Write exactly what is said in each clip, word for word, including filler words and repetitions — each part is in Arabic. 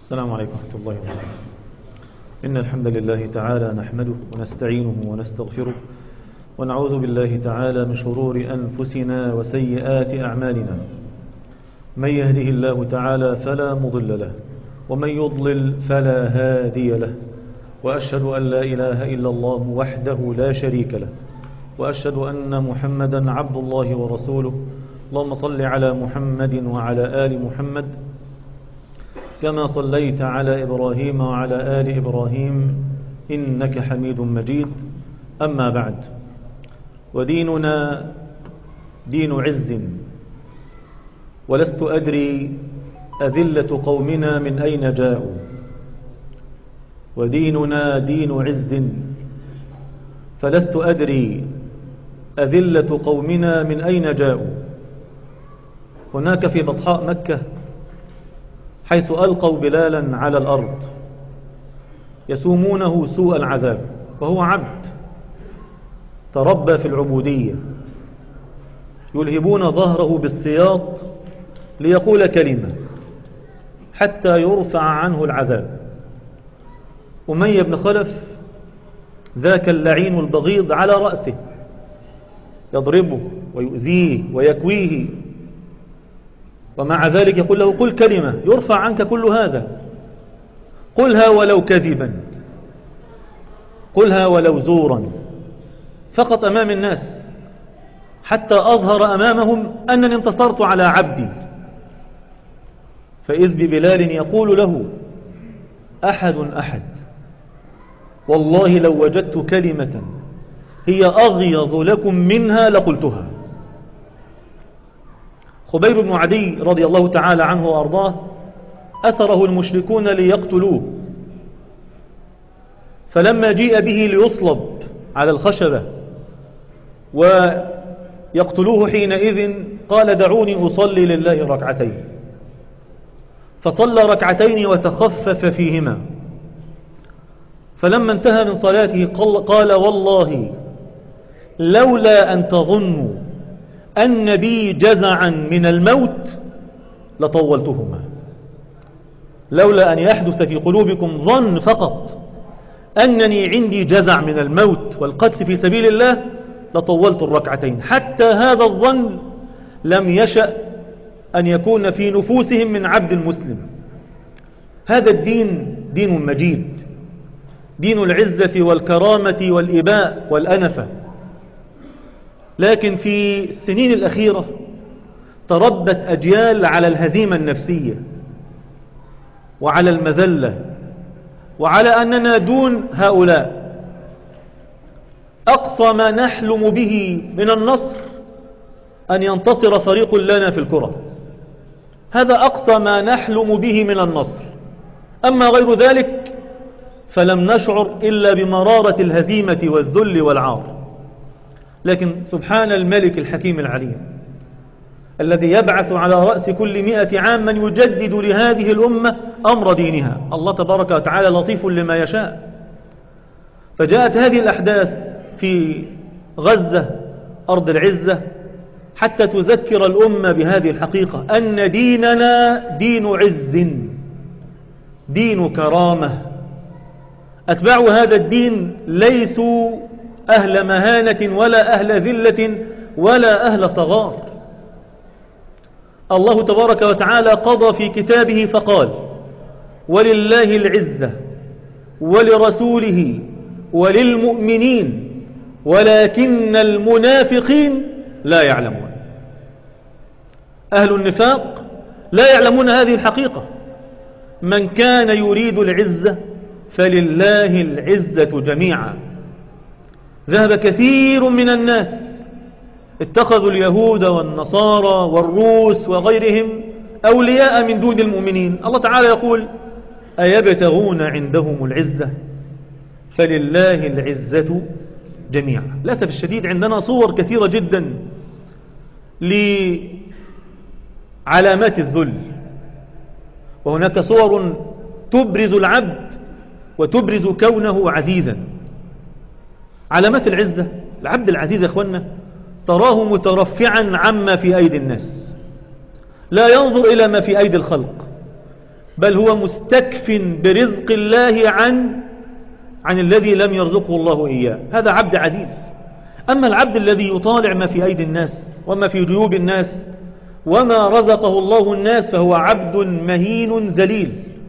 السلام عليكم ورحمة الله وبركاته. إن الحمد لله تعالى نحمده ونستعينه ونستغفره ونعوذ بالله تعالى من شرور أنفسنا وسيئات أعمالنا. من يهده الله تعالى فلا مضل له ومن يضلل فلا هادي له، وأشهد أن لا إله إلا الله وحده لا شريك له، وأشهد أن محمدا عبد الله ورسوله. اللهم صل على محمد وعلى آل محمد كما صليت على إبراهيم وعلى آل إبراهيم إنك حميد مجيد. أما بعد، وديننا دين عز، ولست أدري أذلة قومنا من أين جاءوا. وديننا دين عز، فلست أدري أذلة قومنا من أين جاءوا. هناك في بطحاء مكة حيث ألقوا بلالا على الأرض يسومونه سوء العذاب، وهو عبد تربى في العبودية، يلهبون ظهره بالسياط ليقول كلمة حتى يرفع عنه العذاب. أمية بن خلف ذاك اللعين البغيض على رأسه يضربه ويؤذيه ويكويه، ومع ذلك يقول له قل كلمة يرفع عنك كل هذا، قلها ولو كذبا، قلها ولو زورا، فقط أمام الناس، حتى أظهر أمامهم أنني انتصرت على عبدي. فإذ ببلال يقول له أحد أحد، والله لو وجدت كلمة هي أغيظ لكم منها لقلتها. خبيب بن عدي رضي الله تعالى عنه وأرضاه أسره المشركون ليقتلوه، فلما جيء به ليصلب على الخشبة ويقتلوه حينئذ قال دعوني أصلي لله ركعتين، فصلى ركعتين وتخفف فيهما، فلما انتهى من صلاته قال والله لولا أن تظنوا أن بي جزعا من الموت لطولتهما، لولا أن يحدث في قلوبكم ظن فقط أنني عندي جزع من الموت والقتل في سبيل الله لطولت الركعتين. حتى هذا الظن لم يشأ أن يكون في نفوسهم من عبد المسلم. هذا الدين دين مجيد، دين العزة والكرامة والإباء والأنفة. لكن في السنين الأخيرة تربت أجيال على الهزيمة النفسية وعلى المذلة وعلى أننا دون هؤلاء. أقصى ما نحلم به من النصر أن ينتصر فريق لنا في الكرة، هذا أقصى ما نحلم به من النصر. أما غير ذلك فلم نشعر إلا بمرارة الهزيمة والذل والعار. لكن سبحان الملك الحكيم العليم الذي يبعث على رأس كل مئة عام من يجدد لهذه الأمة أمر دينها. الله تبارك وتعالى لطيف لما يشاء. فجاءت هذه الأحداث في غزة أرض العزة حتى تذكر الأمة بهذه الحقيقة، أن ديننا دين عز، دين كرامة. أتباع هذا الدين ليسوا أهل مهانة ولا أهل ذلة ولا أهل صغار. الله تبارك وتعالى قضى في كتابه فقال ولله العزة ولرسوله وللمؤمنين ولكن المنافقين لا يعلمون. أهل النفاق لا يعلمون هذه الحقيقة. من كان يريد العزة فلله العزة جميعا. ذهب كثير من الناس اتخذوا اليهود والنصارى والروس وغيرهم أولياء من دون المؤمنين. الله تعالى يقول أيبتغون عندهم العزة فلله العزة جميعا. للأسف الشديد عندنا صور كثيرة جدا لعلامات الذل، وهناك صور تبرز العبد وتبرز كونه عزيزا. علامات العزة، العبد العزيز يا اخوانا تراه مترفعا عما في أيدي الناس، لا ينظر إلى ما في أيدي الخلق، بل هو مستكف برزق الله عن عن الذي لم يرزقه الله إياه. هذا عبد عزيز. أما العبد الذي يطالع ما في أيدي الناس وما في جيوب الناس وما رزقه الله الناس فهو عبد مهين ذليل.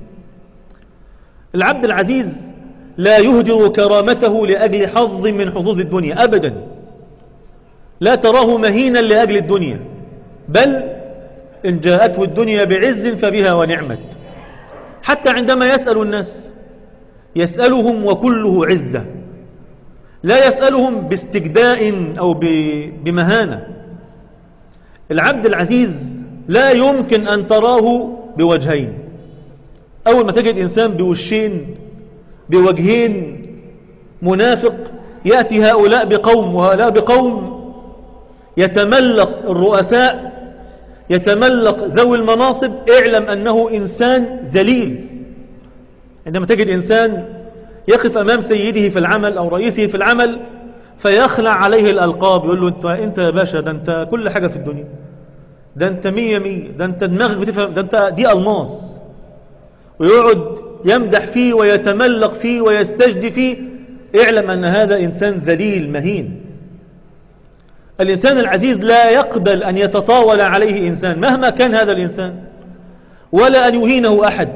العبد العزيز لا يهدر كرامته لأجل حظ من حظوظ الدنيا أبدا، لا تراه مهينا لأجل الدنيا، بل إن جاءته الدنيا بعز فبها ونعمت. حتى عندما يسأل الناس يسألهم وكله عزة، لا يسألهم باستجداء أو بمهانة. العبد العزيز لا يمكن أن تراه بوجهين. أول ما تجد إنسان بوشين بوجهين منافق، يأتي هؤلاء بقوم وهؤلاء بقوم، يتملق الرؤساء، يتملق ذوي المناصب، اعلم أنه إنسان ذليل. عندما تجد إنسان يقف أمام سيده في العمل أو رئيسه في العمل فيخلع عليه الألقاب، يقول له أنت, انت يا باشا، ده أنت كل حاجة في الدنيا، ده أنت مية مية، ده أنت دماغك بتفهم، ده أنت دي ألماس، ويقعد يمدح فيه ويتملق فيه ويستجدي فيه. اعلم أن هذا إنسان ذليل مهين. الإنسان العزيز لا يقبل أن يتطاول عليه إنسان مهما كان هذا الإنسان، ولا أن يهينه أحد.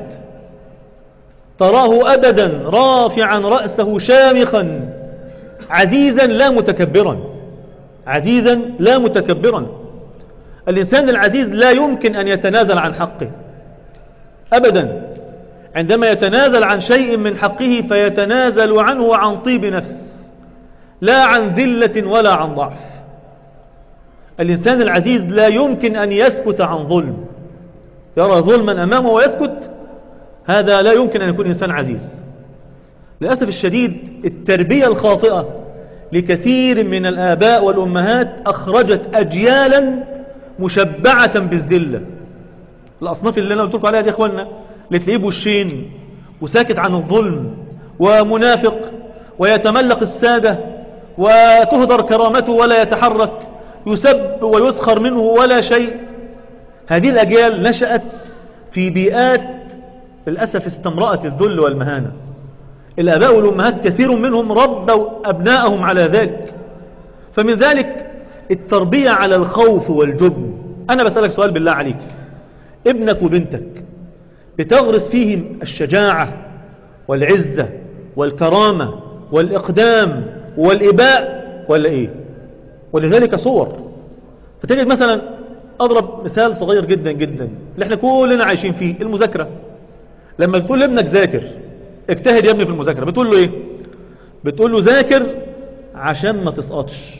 تراه أبدا رافعا رأسه شامخا، عزيزا لا متكبرا، عزيزا لا متكبرا. الإنسان العزيز لا يمكن أن يتنازل عن حقه أبدا. عندما يتنازل عن شيء من حقه فيتنازل عنه عن طيب نفس، لا عن ذلة ولا عن ضعف. الإنسان العزيز لا يمكن أن يسكت عن ظلم، يرى ظلما أمامه ويسكت، هذا لا يمكن أن يكون إنسان عزيز. للأسف الشديد التربية الخاطئة لكثير من الآباء والأمهات أخرجت أجيالا مشبعة بالذلة. الأصناف اللي أنا قلت لكم عليها دي أخواننا، اللي تلاقيه بوشين وساكت عن الظلم ومنافق ويتملق السادة وتهدر كرامته ولا يتحرك، يسب ويسخر منه ولا شيء. هذه الأجيال نشأت في بيئات للأسف استمرأت الذل والمهانة. الآباء والأمهات كثير منهم ربوا أبنائهم على ذلك. فمن ذلك التربية على الخوف والجبن. أنا بسألك سؤال بالله عليك، ابنك وبنتك بتغرس فيهم الشجاعة والعزة والكرامة والإقدام والإباء ولا إيه؟ ولذلك صور. فتجد مثلا، أضرب مثال صغير جدا جدا اللي احنا كلنا عايشين فيه، المذاكرة. لما بتقول لابنك ذاكر، اجتهد يا ابني في المذاكرة، بتقول له ايه؟ بتقول له ذاكر عشان ما تسقطش،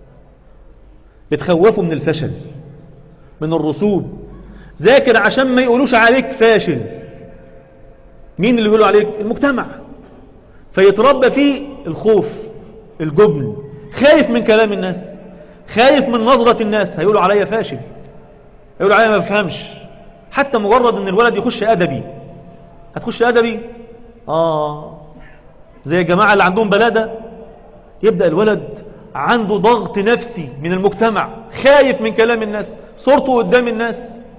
بتخوفه من الفشل، من الرسوب. ذاكر عشان ما يقولوش عليك فاشل. مين اللي بيقولوا عليك؟ المجتمع. فيتربى فيه الخوف، الجبن، خايف من كلام الناس، خايف من نظرة الناس، هيقولوا عليا فاشل، هيقولوا عليا ما بفهمش. حتى مجرد ان الولد يخش أدبي، هتخش أدبي آه زي الجماعة اللي عندهم بلادة، يبدأ الولد عنده ضغط نفسي من المجتمع، خايف من كلام الناس، صورته قدام الناس.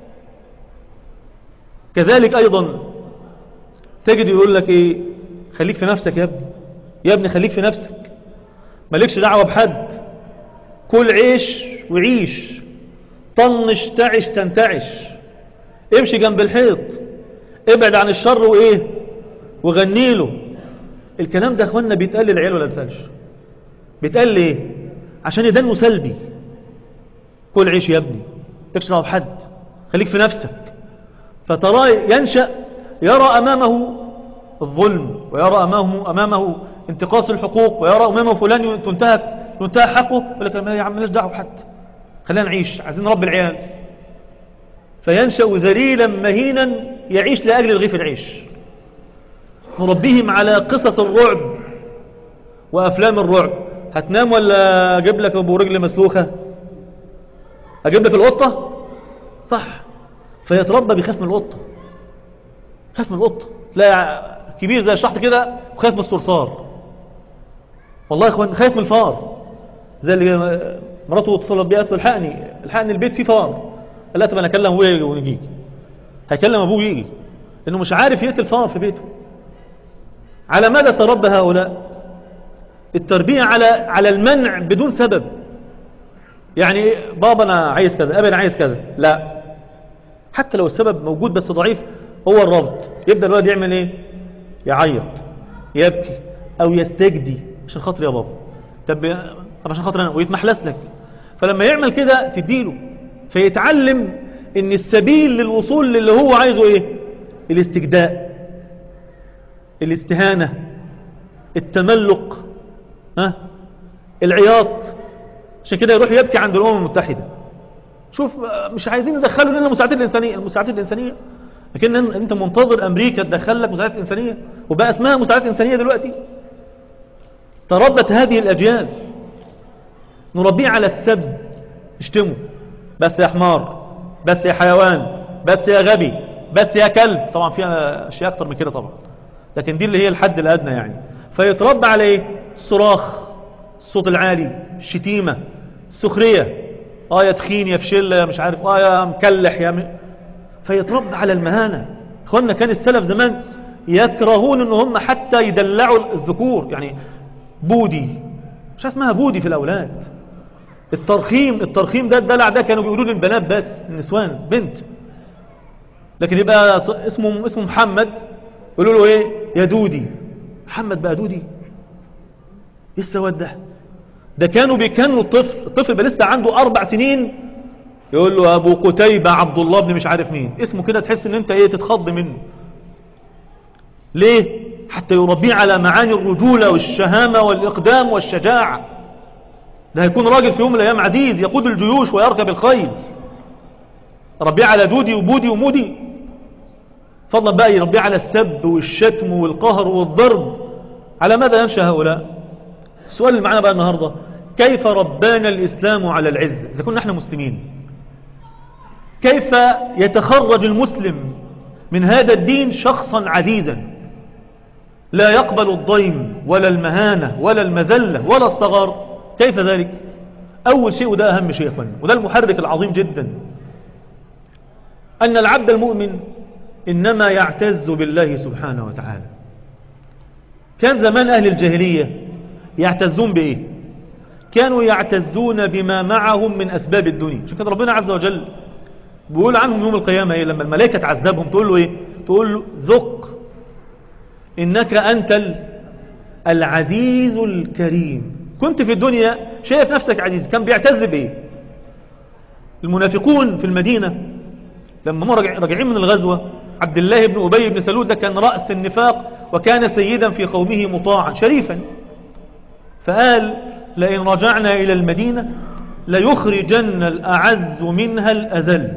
كذلك أيضا تجد يقول لك إيه؟ خليك في نفسك يا ابني، يا ابني خليك في نفسك، مالكش دعوة بحد، كل عيش وعيش، طنش تعش تنتعش، امشي جنب الحيط، ابعد عن الشر وإيه وغني له. الكلام ده أخواننا بيتقال للعيال ولا بيتقالش؟ بيتقال ليه؟ عشان يدنه سلبي. كل عيش يا ابني، مالكش دعوة بحد، خليك في نفسك. فتراه ينشأ يرى أمامه الظلم، ويرى أمامه, أمامه انتقاص الحقوق، ويرى أمامه فلان تنتهك ينتهى حقه، يقول لك يا عم مالناش دعوة بحد، خلينا نعيش، عايزين نربي العيال. فينشأ ذليلا مهينا يعيش لأجل رغيف العيش. نربيهم على قصص الرعب وأفلام الرعب. هتنام ولا أجيب لك أبو رجل مسلوخة؟ أجيب لك القطة؟ صح. فيتربى بيخاف من القطة، خاف من القطة. تلاقي كبير زي الشحط كده وخاف من الصرصار. والله يا اخوان خايف من الفار، زي اللي مراته اتصلت بيه قالت له الحقني الحقني البيت فيه فار. قال لها طب انا اكلم ابويا ونجيك. هيكلم ابوه يجي، انه مش عارف يقتل فار في بيته. على ماذا تربى هؤلاء؟ التربية على على المنع بدون سبب. يعني بابا انا عايز كذا، ابي انا عايز كذا، لا، حتى لو السبب موجود بس ضعيف، هو الرفض. يبدأ الولد يعمل ايه؟ يعيط، يبكي، او يستجدي عشان خاطر يا بابا، طب طب عشان خاطر انا، ويتمحلس لك. فلما يعمل كده تديله، فيتعلم ان السبيل للوصول للي هو عايزه ايه؟ الاستجداء، الاستهانة، التملق، ها، العياط. عشان كده يروح يبكي عند الامم المتحدة. شوف، مش عايزين يدخلوا لنا مساعدات الانسانية، المساعدات الانسانية، لكن انت منتظر امريكا تدخل لك مساعدات انسانية، وبقى اسمها مساعدات انسانية دلوقتي. تربت هذه الاجيال. نربيه على السب، اشتمه، بس يا حمار، بس يا حيوان، بس يا غبي، بس يا كلب. طبعا فيها اشياء اكتر من كده طبعا، لكن دي اللي هي الحد الادنى يعني. فيتربى على ايه؟ الصراخ، الصوت العالي، الشتيمة، السخرية، اه يا تخين، يا فشل، يا مش عارف، اه يا مكلح، يا م... فيتربى على المهانة. اخوانا كان السلف زمان يكرهون ان هم حتى يدلعوا الذكور، يعني بودي، مش اسمها بودي في الاولاد. الترخيم، الترخيم ده الدلع ده كانوا بيقولوا للبنات بس، النسوان بنت. لكن يبقى اسمه اسمه محمد، يقولوا له ايه؟ يا دودي. محمد بقى دودي؟ ايه السواد ده؟ ده كانوا بيكنوا الطفل، الطفل بقى لسه عنده اربع سنين، يقول له ابو قتيبة عبد الله بن مش عارف مين، اسمه كده تحس ان انت ايه، تتخض منه. ليه؟ حتى يربيه على معاني الرجولة والشهامة والإقدام والشجاعة. ده هيكون راجل في يوم من الأيام عزيز، يقود الجيوش ويركب الخيل. ربيه على دودي وبودي ومودي، فضلا بقى يربيه على السب والشتم والقهر والضرب. على ماذا ينشأ هؤلاء؟ السؤال اللي معنا بقى النهاردة، كيف ربانا الإسلام على العزة؟ إذا كنا احنا مسلمين، كيف يتخرج المسلم من هذا الدين شخصا عزيزا لا يقبل الضيم ولا المهانة ولا المذلة ولا الصغار؟ كيف ذلك؟ أول شيء، وده أهم شيء يا أخواني، وده المحرك العظيم جدا، أن العبد المؤمن إنما يعتز بالله سبحانه وتعالى. كان زمان أهل الجاهلية يعتزون بإيه؟ كانوا يعتزون بما معهم من أسباب الدنيا. عشان كده ربنا عز وجل بيقول عنهم يوم القيامة إيه؟ لما الملائكة تعذبهم تقول له إيه؟ تقول له ذق إنك أنت العزيز الكريم. كنت في الدنيا شايف نفسك عزيز. كان بيعتز بإيه؟ المنافقون في المدينة لما هم راجعين من الغزوة، عبد الله بن أبي بن سلول ده كان رأس النفاق، وكان سيدا في قومه مطاعا شريفا، فقال لئن رجعنا إلى المدينة ليخرجن الأعز منها الأذل.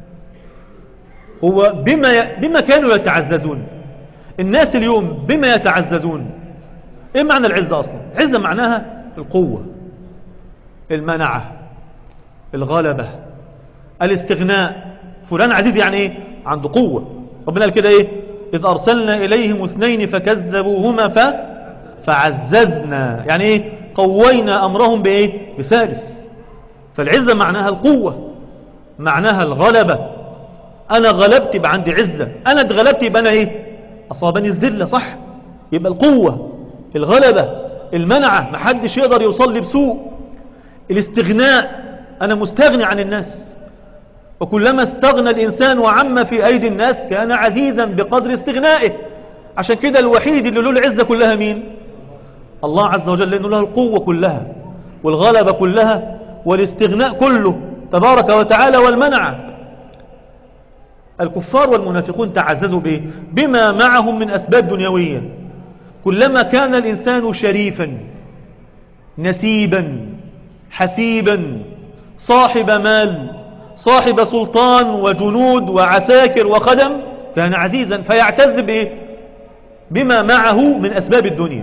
هو بما, بما كانوا يتعززون. الناس اليوم بما يتعززون؟ ايه معنى العزة اصلا؟ العزة معناها القوة، المنعة، الغلبة، الاستغناء. فلان عزيز يعني ايه؟ عنده قوة. ربنا قال كده ايه؟ اذ ارسلنا اليهم اثنين فكذبوهما ف... فعززنا، يعني ايه؟ قوينا امرهم بايه؟ بثالث. فالعزة معناها القوة، معناها الغلبة. انا غلبت يبقى عندي عزة، انا اتغلبت يبقى انا ايه؟ اصابني الذلة، صح؟ يبقى القوة، الغلبة، المنعة، محدش يقدر يوصل لي بسوء. الاستغناء، انا مستغني عن الناس. وكلما استغنى الانسان وعم في ايدي الناس كان عزيزا بقدر استغنائه. عشان كده الوحيد اللي له العزة كلها مين؟ الله عز وجل، لانه له القوة كلها والغلبة كلها والاستغناء كله تبارك وتعالى والمنعة. الكفار والمنافقون تعززوا به بما معهم من أسباب دنيوية. كلما كان الإنسان شريفا نسيبا حسيبا صاحب مال صاحب سلطان وجنود وعساكر وخدم كان عزيزا، فيعتز به بما معه من أسباب الدنيا.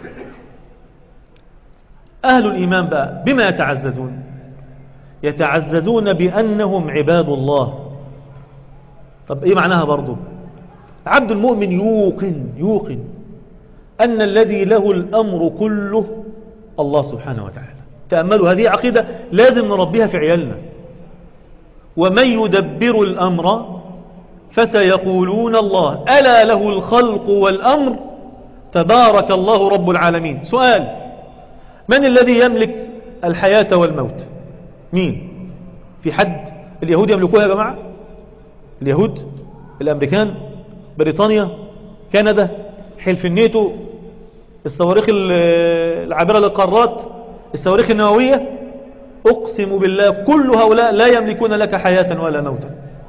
أهل الإيمان بقى بما يتعززون؟ يتعززون بأنهم عباد الله. طب ايه معناها برضو؟ عبد المؤمن يوقن يوقن أن الذي له الأمر كله الله سبحانه وتعالى. تأملوا، هذه عقيدة لازم نربيها في عيالنا. ومن يدبر الأمر فسيقولون الله ألا له الخلق والأمر تبارك الله رب العالمين. سؤال: من الذي يملك الحياة والموت؟ مين؟ في حد؟ اليهود يملكوها يا جماعة؟ اليهود، الأمريكان، بريطانيا، كندا، حلف الناتو، الصواريخ العابرة للقارات، الصواريخ النووية. أقسم بالله كل هؤلاء لا يملكون لك حياة ولا موتا.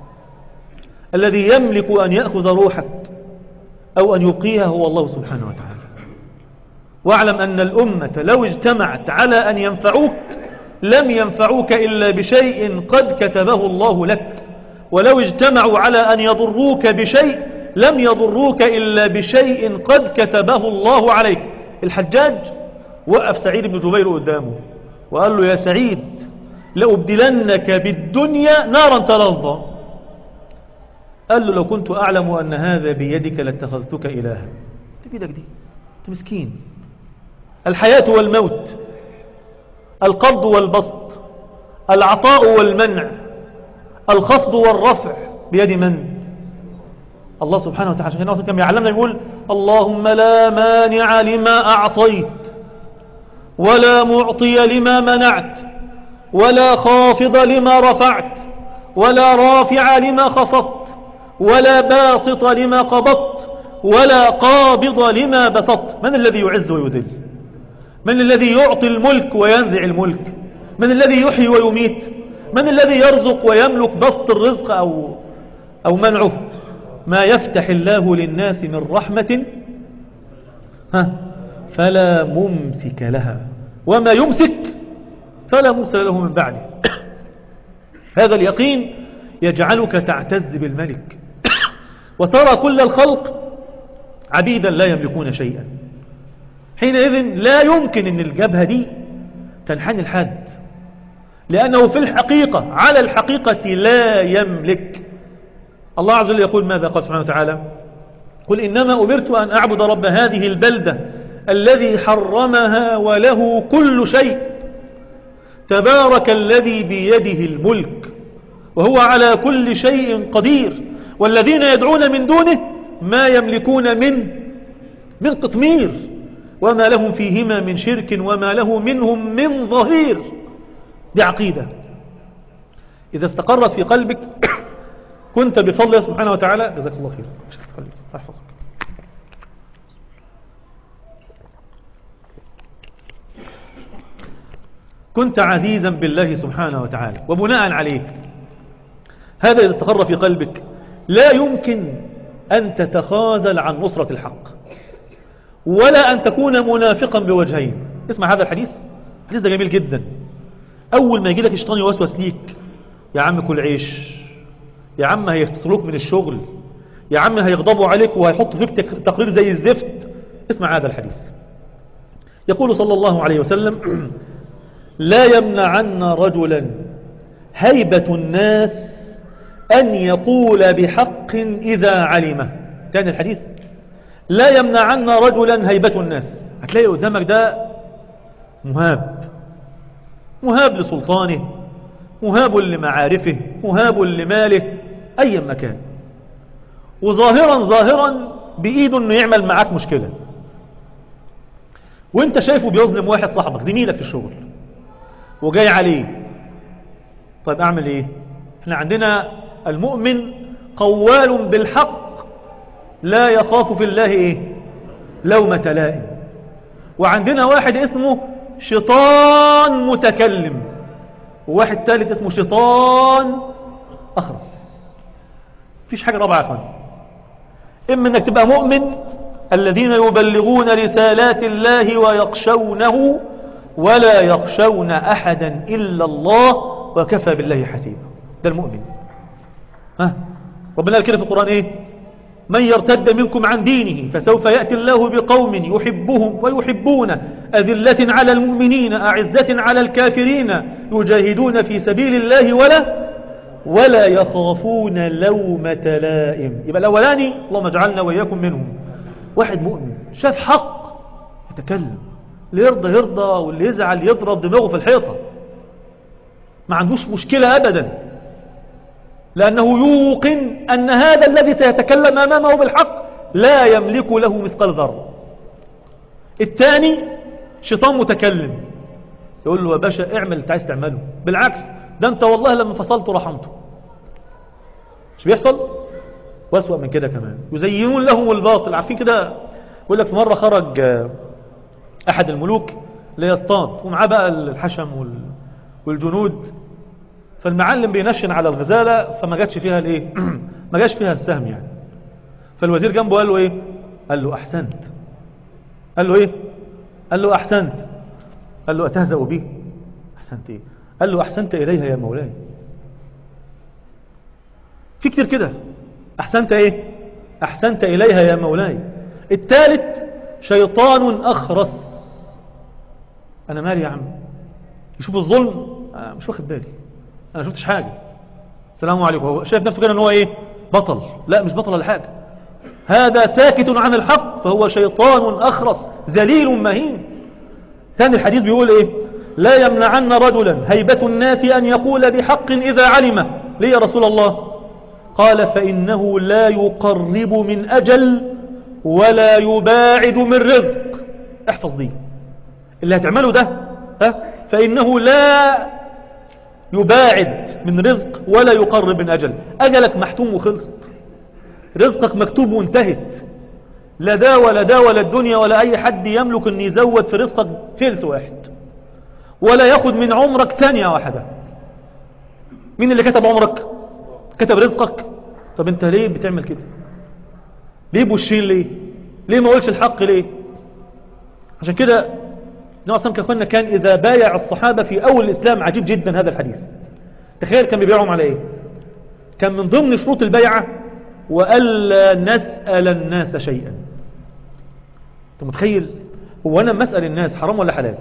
الذي يملك أن يأخذ روحك أو أن يبقيها هو الله سبحانه وتعالى. واعلم أن الأمة لو اجتمعت على أن ينفعوك لم ينفعوك إلا بشيء قد كتبه الله لك، ولو اجتمعوا على أن يضروك بشيء لم يضروك إلا بشيء قد كتبه الله عليك. الحجاج وقف سعيد بن جبير قدامه وقال له: يا سعيد لأبدلنك بالدنيا نارا تلظى. قال له: لو كنت أعلم أن هذا بيدك لاتخذتك إلها. انت بيدك دي، انت مسكين. الحياة والموت، القبض والبسط، العطاء والمنع، الخفض والرفع بيد من؟ الله سبحانه وتعالى. عشان كده كان يعلمنا يقول: اللهم لا مانع لما أعطيت ولا معطي لما منعت ولا خافض لما رفعت ولا رافع لما خفضت ولا باسط لما قبضت ولا قابض لما بسطت. من الذي يعز ويذل؟ من الذي يعطي الملك وينزع الملك؟ من الذي يحيي ويميت؟ من الذي يرزق ويملك بسط الرزق أو, أو منعه؟ ما يفتح الله للناس من رحمة ها فلا ممسك لها وما يمسك فلا مرسل له من بعده. هذا اليقين يجعلك تعتز بالملك وترى كل الخلق عبيدا لا يملكون شيئا. حينئذ لا يمكن أن الجبهة دي تنحني الحد، لأنه في الحقيقة على الحقيقة لا يملك. الله عز وجل يقول ماذا؟ قال سبحانه وتعالى: قل إنما أمرت أن أعبد رب هذه البلدة الذي حرمها وله كل شيء تبارك الذي بيده الملك وهو على كل شيء قدير والذين يدعون من دونه ما يملكون من من قطمير وما لهم فيهما من شرك وما له منهم من ظهير. دي عقيدة إذا استقرت في قلبك كنت بفضل الله سبحانه وتعالى. جزاك الله خير. احفظك. كنت عزيزا بالله سبحانه وتعالى. وبناء عليه هذا إذا استقر في قلبك لا يمكن أن تتخاذل عن نصرة الحق ولا أن تكون منافقا بوجهين. اسمع هذا الحديث، الحديث ده جميل جدا. أول ما يجي لك الشيطان يوسوس ليك: يا عم كل عيش، يا عم هيفصلوك من الشغل، يا عم هيغضبوا عليك وهيحطوا فيك تقرير زي الزفت، اسمع هذا الحديث. يقول صلى الله عليه وسلم: لا يمنعن رجلا هيبة الناس أن يقول بحق إذا علمه. كان الحديث: لا يمنعن رجلا هيبة الناس. هتلاقي قدامك ده مهاب، مهاب لسلطانه، مهاب لمعارفه، مهاب لماله، أي مكان، وظاهرا ظاهرا بإيده أنه يعمل معاك مشكلة، وانت شايفه بيظلم واحد صاحبك زميلك في الشغل وجاي عليه. طيب أعمل إيه؟ احنا عندنا المؤمن قوال بالحق لا يخاف في الله إيه؟ لومة لائم. وعندنا واحد اسمه شيطان متكلم، وواحد ثالث اسمه شيطان أخرس. مفيش حاجة رابعة يا أخوان. إما أنك تبقى مؤمن الذين يبلغون رسالات الله ويخشونه ولا يخشون أحدا إلا الله وكفى بالله حسيبا. ده المؤمن. ها ربنا قال كده في القرآن إيه؟ من يرتد منكم عن دينه فسوف يأتي الله بقوم يحبهم ويحبون أذلة على المؤمنين أعزة على الكافرين يجاهدون في سبيل الله ولا ولا يخافون لومة لائم. يبقى الأولاني اللهم اجعلنا وإياكم منهم. واحد مؤمن شاف حق يتكلم، اللي يرضى يرضى واللي يزعل يضرب دماغه في الحيطة، ما عندوش مشكلة أبدا. لأنه يوقن أن هذا الذي سيتكلم أمامه بالحق لا يملك له مثقال ذرة. الثاني شيطان متكلم يقول له يا باشا اعمل اللي عايز تعمله، بالعكس ده انت والله لما فصلت رحمته. مش بيحصل؟ واسوأ من كده كمان، يزينون لهم الباطل. عارفين كده، يقول لك في مرة خرج احد الملوك ليصطاد ومعاه بقى الحشم والجنود، فالمعلم بينشن على الغزالة فما جاتش فيها الايه ما جاش فيها السهم يعني. فالوزير جنبه قال له ايه؟ قال له احسنت. قال له ايه؟ قال له احسنت. قال له اتهزأ بي؟ احسنت ايه؟ قال له احسنت اليها يا مولاي. في كتير كده، احسنت ايه؟ احسنت اليها يا مولاي. الثالث شيطان اخرس، انا مالي يا عم، يشوف الظلم أنا مش واخد بالي، انا شفتش حاجة، السلام عليكم. هو شايف نفسه كده ان هو ايه؟ بطل. لا مش بطل ولا حاجة، هذا ساكت عن الحق فهو شيطان اخرس ذليل مهين. ثاني الحديث بيقول ايه؟ لا يمنعن رجلا هيبة الناس ان يقول بحق اذا علمه. ليه يا رسول الله؟ قال فانه لا يقرب من اجل ولا يباعد من رزق. احفظ دي، اللي هتعمله ده ها فانه لا يباعد من رزق ولا يقرب من اجل. اجلك محتوم وخلصت، رزقك مكتوب وانتهت، لا ده ولا ده ولا الدنيا ولا اي حد يملك ان يزود في رزقك فلس واحد ولا ياخد من عمرك ثانية واحدة. مين اللي كتب عمرك؟ كتب رزقك. طب انت ليه بتعمل كده؟ ليه بوشين؟ ليه ليه ما قولش الحق؟ ليه؟ عشان كده النبي صلى الله عليه وسلم كان اذا بايع الصحابة في اول الاسلام، عجيب جدا هذا الحديث، تخيل كان بيبيعهم على ايه؟ كان من ضمن شروط البيعة وألا نسأل الناس شيئا. انت متخيل؟ هو انا مسأل الناس حرام ولا حلال؟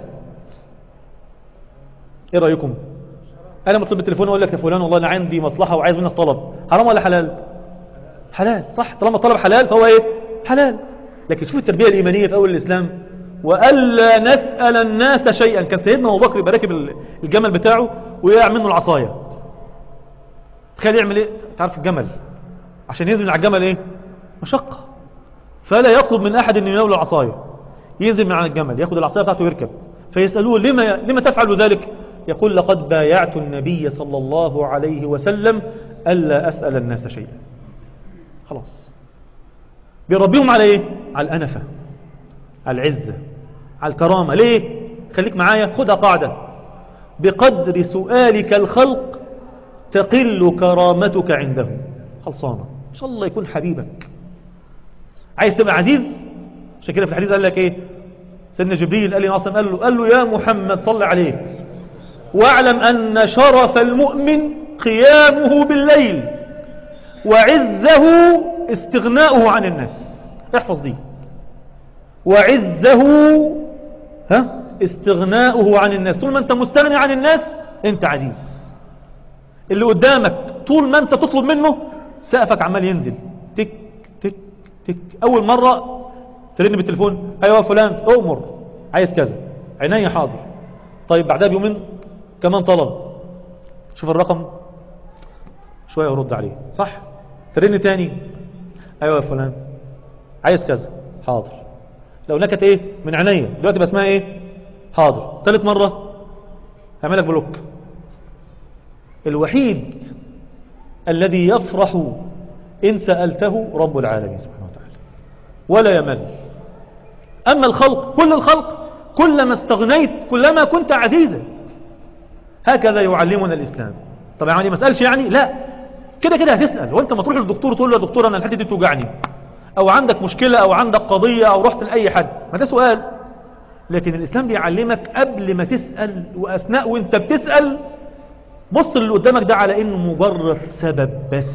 ايه رأيكم؟ انا مطلب التليفون اقول لك يا فلان والله انا عندي مصلحة وعايز منك طلب، حرام ولا حلال؟ حلال، صح؟ طالما الطلب حلال فهو ايه؟ حلال. لكن شوف التربية الإيمانية في اول الاسلام، وألا نسأل الناس شيئا. كان سيدنا ابو بكر يبقى راكب الجمل بتاعه ويقع منه العصاية، تخيل يعمل ايه؟ تعرف الجمل عشان ينزل على الجمل ايه؟ مشقة. فلا يطلب من احد ان يناول العصاية، ينزل من على الجمل ياخد العصاية بتاعته ويركب. فيسألوه لما لما تفعل ذلك؟ يقول لقد بايعت النبي صلى الله عليه وسلم ألا أسأل الناس شيئا. خلاص بيربيهم على ايه؟ على الأنفة، على العزة، على الكرامة. ليه؟ خليك معايا، خدها قاعدة: بقدر سؤالك الخلق تقل كرامتك عنده. خلصانة ان شاء الله يكون حبيبك. عايز تبقى عزيز؟ عشان كده في الحديث قال لك ايه؟ سيدنا جبريل قال لي اصلا قال له قال له يا محمد صل عليه واعلم ان شرف المؤمن قيامه بالليل وعزه استغناؤه عن الناس. احفظ دي، وعزه ها استغناؤه عن الناس. طول ما انت مستغني عن الناس انت عزيز. اللي قدامك طول ما انت تطلب منه سقفك عمال ينزل، تك تك تك. اول مرة ترن بالتليفون، ايوه فلان اؤمر عايز كذا، عينيا حاضر. طيب بعدها بيومين كمان طلب، شوف الرقم شوية ورد عليه، صح؟ ترن تاني، ايوه يا فلان عايز كذا، حاضر. لو نكت ايه من عينيا دلوقتي بقى اسمها ايه؟ حاضر. ثالث مرة هعملك بلوك. الوحيد الذي يفرح إن سألته رب العالمين سبحانه وتعالى ولا يمل. أما الخلق، كل الخلق كلما استغنيت كلما كنت عزيزا. هكذا يعلمنا الإسلام. طبعا يعني ما اسألش يعني لا، كده كده هتسأل. وانت ما تروح للدكتور تقول له يا دكتور أنا الحتة دي توجعني، أو عندك مشكلة أو عندك قضية أو رحت لأي حد، ما ده سؤال. لكن الإسلام بيعلمك قبل ما تسأل وأثناء وانت بتسأل بص اللي قدامك ده على انه مجرد سبب بس،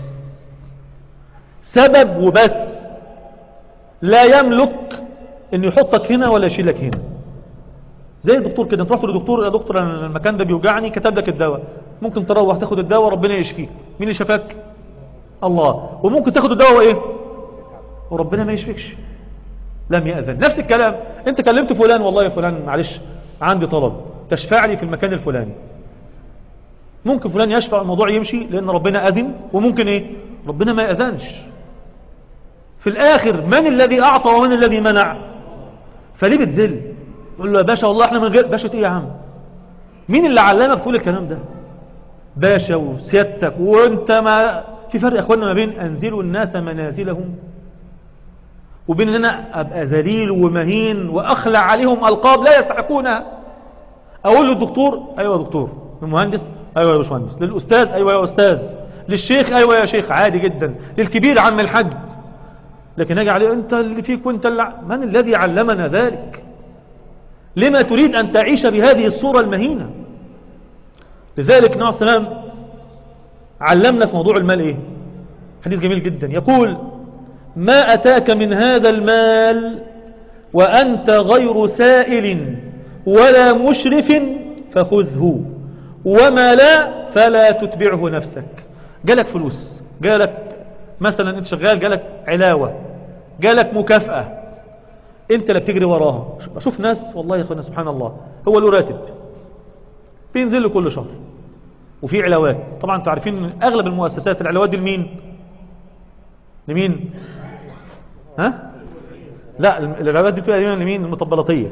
سبب وبس، لا يملك انه يحطك هنا ولا يشيلك هنا. زي الدكتور كده، انت رحت للدكتور يا دكتور انا المكان ده بيوجعني، كتب لك الدواء، ممكن تروح تاخد الدواء ربنا يشفيك. مين اللي شفاك؟ الله. وممكن تاخد الدواء وايه وربنا ما يشفيكش، لم يأذن. نفس الكلام، انت كلمت فلان والله يا فلان معلش عندي طلب تشفع لي في المكان الفلاني، ممكن فلان يشفع الموضوع يمشي لأن ربنا أذن، وممكن إيه ربنا ما يأذنش. في الآخر من الذي أعطى ومن الذي منع؟ فليه بتذل؟ يقول له يا باشا والله احنا من غير باشا. ايه يا عم؟ مين اللي علمك تقول الكلام ده؟ باشا وسيادتك وانت. ما في فرق يا اخوانا ما بين انزلوا الناس منازلهم وبين ان انا ابقى ذليل ومهين واخلع عليهم القاب لا يستحقونها. اقول للدكتور ايوه يا دكتور، للمهندس ايوه يا باشمهندس، للاستاذ ايوه يا استاذ، للشيخ ايوه يا شيخ، عادي جدا، للكبير عم الحاج. لكن اجي عليه انت اللي فيك وانت اللي... من الذي علمنا ذلك؟ لما تريد ان تعيش بهذه الصورة المهينة؟ لذلك النبي صلى الله عليه وسلم علمنا في موضوع المال ايه؟ حديث جميل جدا يقول: ما اتاك من هذا المال وانت غير سائل ولا مشرف فخذه، وما لا فلا تتبعه نفسك. جالك فلوس، جالك مثلا انت شغال، جالك علاوة، جالك مكافأة، انت اللي بتجري وراها. بشوف ناس والله يا اخوانا سبحان الله، هو له راتب بينزل له كل شهر وفي علاوات. طبعا انتوا عارفين من اغلب المؤسسات العلاوات دي لمين؟ لمين؟ ها؟ لا العلاوات دي بتبقى لمين؟ المطبلاتية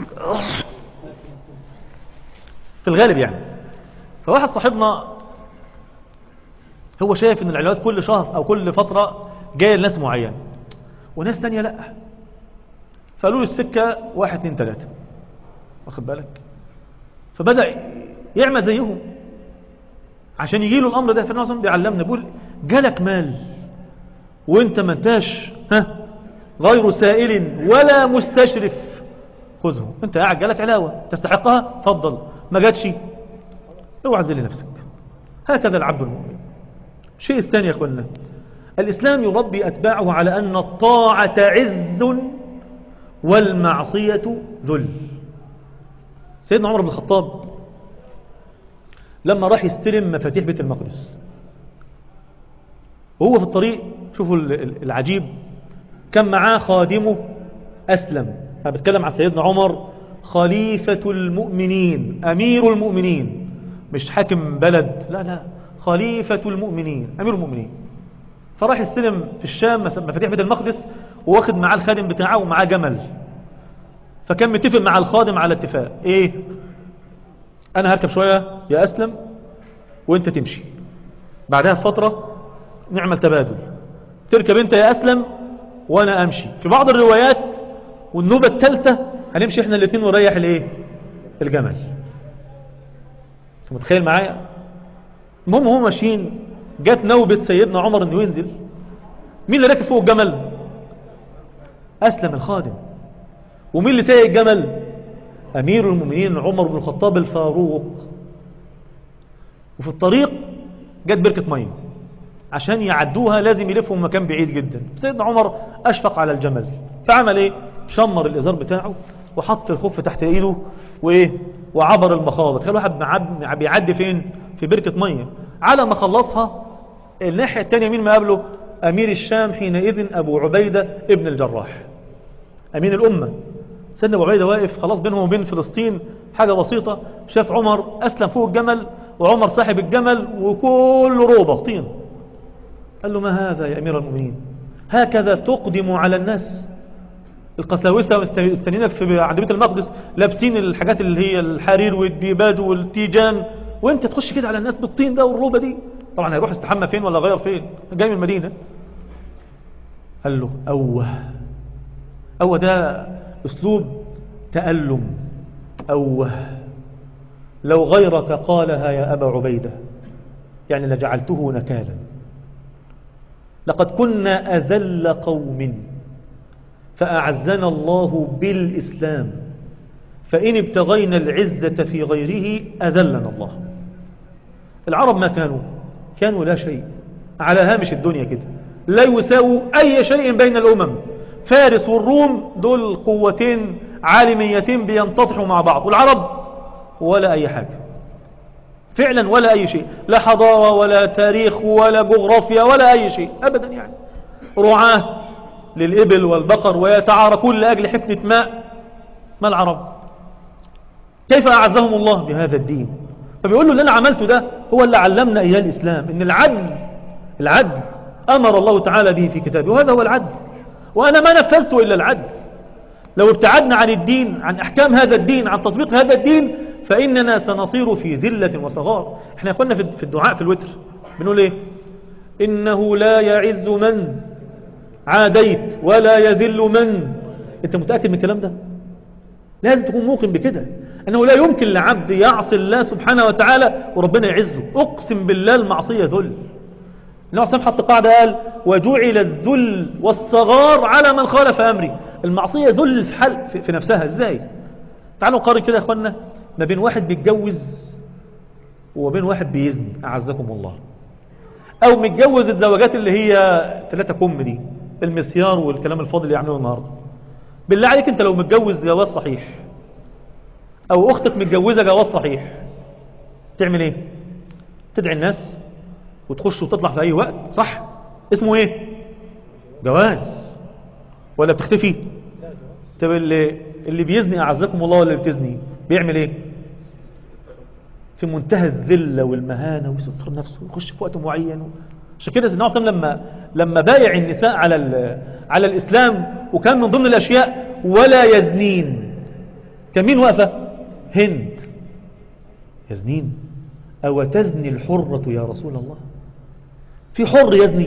في الغالب يعني. فواحد صاحبنا هو شايف ان العلاوات كل شهر او كل فترة جاية لناس معين وناس تانية لا. فقالوا له السكة واحد اتنين تلاتة، واخد بالك؟ فبدأ يعمل زيهم عشان يجيله الامر ده. فالنبي صلى الله عليه وسلم بيعلمنا بيقول: جالك مال وانت ما انتاش ها غير سائل ولا مستشرف خذه. انت قاعد جالك علاوة تستحقها، تفضل. ما جاتش اوعى تذل نفسك. هكذا العبد المؤمن. الشيء الثاني يا اخوانا، الاسلام يربي اتباعه على ان الطاعة عز والمعصية ذل. سيدنا عمر بن الخطاب لما راح يستلم مفاتيح بيت المقدس وهو في الطريق، شوفوا العجيب، كان معاه خادمه أسلم. أنا بتكلم عن سيدنا عمر خليفة المؤمنين، أمير المؤمنين، مش حاكم بلد، لا لا، خليفة المؤمنين، أمير المؤمنين. فراح يستلم في الشام مفاتيح بيت المقدس وواخد معاه الخادم بتاعه ومعاه جمل. فكان متفق مع الخادم على اتفاق ايه؟ انا هركب شوية يا اسلم وانت تمشي، بعدها فترة نعمل تبادل، تركب انت يا اسلم وانا امشي. في بعض الروايات والنوبة الثالثة هنمشي احنا الاثنين ونريح الايه؟ الجمل. انت متخيل معايا؟ المهم هم ماشيين، جت نوبة سيدنا عمر انه ينزل. مين اللي راكب فوق الجمل؟ اسلم الخادم. ومين اللي سايق الجمل؟ امير المؤمنين عمر بن الخطاب الفاروق. وفي الطريق جت بركة مية، عشان يعدوها لازم يلفوا مكان بعيد جدا. سيدنا عمر اشفق على الجمل، فعمل ايه؟ شمر الازار بتاعه وحط الخف تحت ايده وايه وعبر المخاض. تخيل واحد بيعدي فين؟ في بركة مية. على ما خلصها الناحية التانية مين ما قابله؟ امير الشام حينئذ ابو عبيدة ابن الجراح، امين الامة. سيدنا ابو عبيدة واقف خلاص بينهم وبين فلسطين حاجة بسيطة، شاف عمر اسلم فوق الجمل وعمر صاحب الجمل وكل روبة طين. قال له: ما هذا يا امير المؤمنين؟ هكذا تقدم على الناس؟ القساوسة مستنينك في عند بيت المقدس لابسين الحاجات اللي هي الحرير والديباج والتيجان، وانت تخش كده على الناس بالطين ده والروبة دي؟ طبعا هيروح يستحمى فين ولا غير فين؟ جاي من المدينة. قال له: اوه اوه، ده اسلوب تألم. اوه لو غيرك قالها يا ابا عبيدة يعني لجعلته نكالا. لقد كنا اذل قوم فأعزنا الله بالإسلام، فإن ابتغينا العزة في غيره أذلنا الله. العرب ما كانوا كانوا لا شيء على هامش الدنيا كده، لا يساووا أي شيء بين الأمم. فارس والروم دول قوتين عالميتين بينتطحوا مع بعض، والعرب ولا أي حاجة فعلا، ولا أي شيء، لا حضارة ولا تاريخ ولا جغرافيا ولا أي شيء أبدا. يعني رعاه للإبل والبقر ويتعاركون لأجل حفنة ماء. ما العرب؟ كيف أعزهم الله؟ بهذا الدين. فبيقول له اللي أنا عملته ده هو اللي علمنا إياه الإسلام، إن العدل العدل أمر الله تعالى به في كتابه، وهذا هو العدل، وأنا ما نفذت إلا العدل. لو ابتعدنا عن الدين، عن أحكام هذا الدين، عن تطبيق هذا الدين، فإننا سنصير في ذلة وصغار. احنا يقولنا في الدعاء في الوتر بنقول ايه؟ إنه لا يعز من عاديت ولا يذل من. انت متأكد من الكلام ده؟ لازم تكون موقن بكده، أنه لا يمكن لعبد يعصي الله سبحانه وتعالى وربنا يعزه. أقسم بالله المعصية ذل. النبي صلى حط قاعدة قال وجعل الذل والصغار على من خالف أمري. المعصية ذل في, حل في, في نفسها. ازاي؟ تعالوا نقارن كده يا اخوانا ما بين واحد بيتجوز وبين واحد بيزني، أعزكم الله، أو متجوز الزواجات اللي هي ثلاثة كم دي، المسيار والكلام الفاضل اللي يعملوه النهارده. بالله عليك انت لو متجوز جواز صحيح او اختك متجوزة جواز صحيح تعمل ايه؟ تدعي الناس وتخش وتطلع في اي وقت، صح؟ اسمه ايه؟ جواز. ولا بتختفي؟ طب اللي, اللي بيزني اعزكم الله ولا اللي بتزني بيعمل ايه؟ في منتهى الذلة والمهانة ويستر نفسه ويخش في وقت معين. عشان كده سيدنا عثمان لما لما بايع النساء على على الاسلام وكان من ضمن الاشياء ولا يزنين، كان مين واقفه؟ هند. يزنين؟ او تزني الحرة يا رسول الله؟ في حر يزني؟